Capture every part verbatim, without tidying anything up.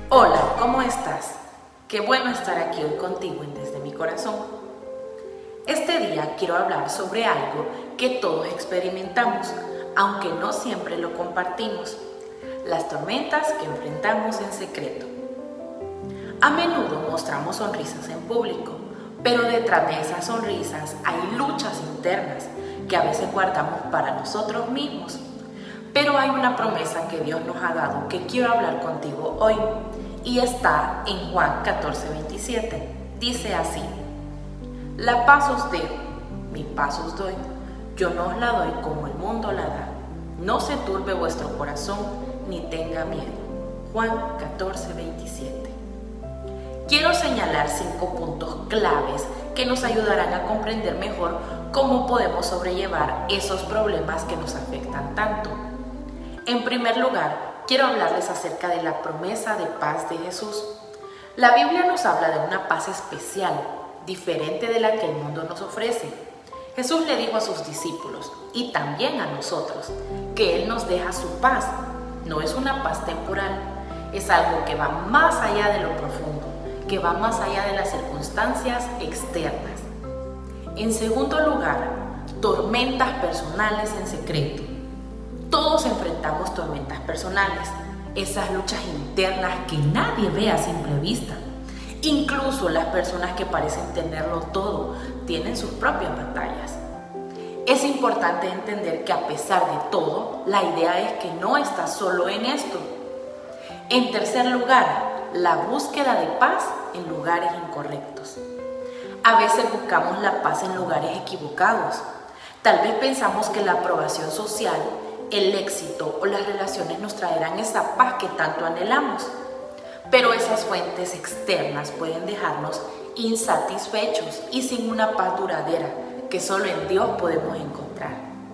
Hola, ¿cómo estás? Qué bueno estar aquí hoy contigo en Desde mi Corazón. Este día quiero hablar sobre algo que todos experimentamos, aunque no siempre lo compartimos: las tormentas que enfrentamos en secreto. A menudo mostramos sonrisas en público, pero detrás de esas sonrisas hay luchas internas que a veces guardamos para nosotros mismos. Pero hay una promesa que Dios nos ha dado que quiero hablar contigo hoy, y está en Juan catorce, veintisiete. Dice así: la paz os dejo, mi paz os doy, yo no os la doy como el mundo la da. No se turbe vuestro corazón, ni tenga miedo. Juan catorce, veintisiete. Quiero señalar cinco puntos claves que nos ayudarán a comprender mejor cómo podemos sobrellevar esos problemas que nos afectan tanto. En primer lugar, quiero hablarles acerca de la promesa de paz de Jesús. La Biblia nos habla de una paz especial, diferente de la que el mundo nos ofrece. Jesús le dijo a sus discípulos, y también a nosotros, que Él nos deja su paz. No es una paz temporal, es algo que va más allá de lo profundo, que va más allá de las circunstancias externas. En segundo lugar, tormentas personales en secreto. Todos enfrentamos tormentas personales, esas luchas internas que nadie ve a simple vista. Incluso las personas que parecen tenerlo todo tienen sus propias batallas. Es importante entender que a pesar de todo, la idea es que no estás solo en esto. En tercer lugar, la búsqueda de paz en lugares incorrectos. A veces buscamos la paz en lugares equivocados. Tal vez pensamos que la aprobación social, el éxito o las relaciones nos traerán esa paz que tanto anhelamos. Pero esas fuentes externas pueden dejarnos insatisfechos y sin una paz duradera que solo en Dios podemos encontrar.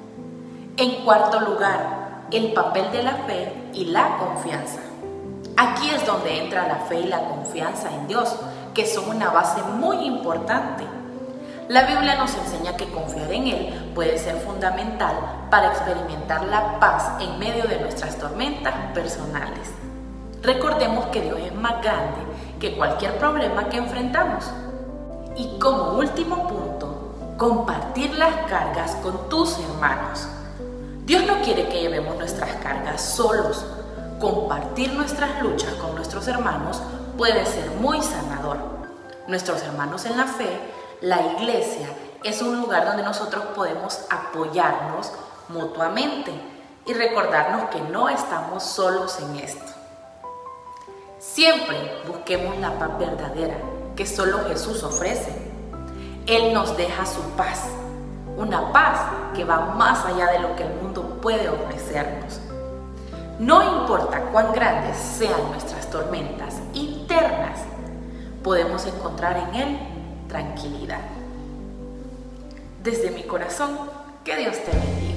En cuarto lugar, el papel de la fe y la confianza. Aquí es donde entra la fe y la confianza en Dios, que son una base muy importante. La Biblia nos enseña que confiar en Él puede ser fundamental para experimentar la paz en medio de nuestras tormentas personales. Recordemos que Dios es más grande que cualquier problema que enfrentamos. Y como último punto, compartir las cargas con tus hermanos. Dios no quiere que llevemos nuestras cargas solos. Compartir nuestras luchas con nuestros hermanos puede ser muy sanador. Nuestros hermanos en la fe, la iglesia, es un lugar donde nosotros podemos apoyarnos mutuamente y recordarnos que no estamos solos en esto. Siempre busquemos la paz verdadera que solo Jesús ofrece. Él nos deja su paz, una paz que va más allá de lo que el mundo puede ofrecernos. No importa cuán grandes sean nuestras tormentas internas, podemos encontrar en Él tranquilidad. Desde mi corazón, que Dios te bendiga.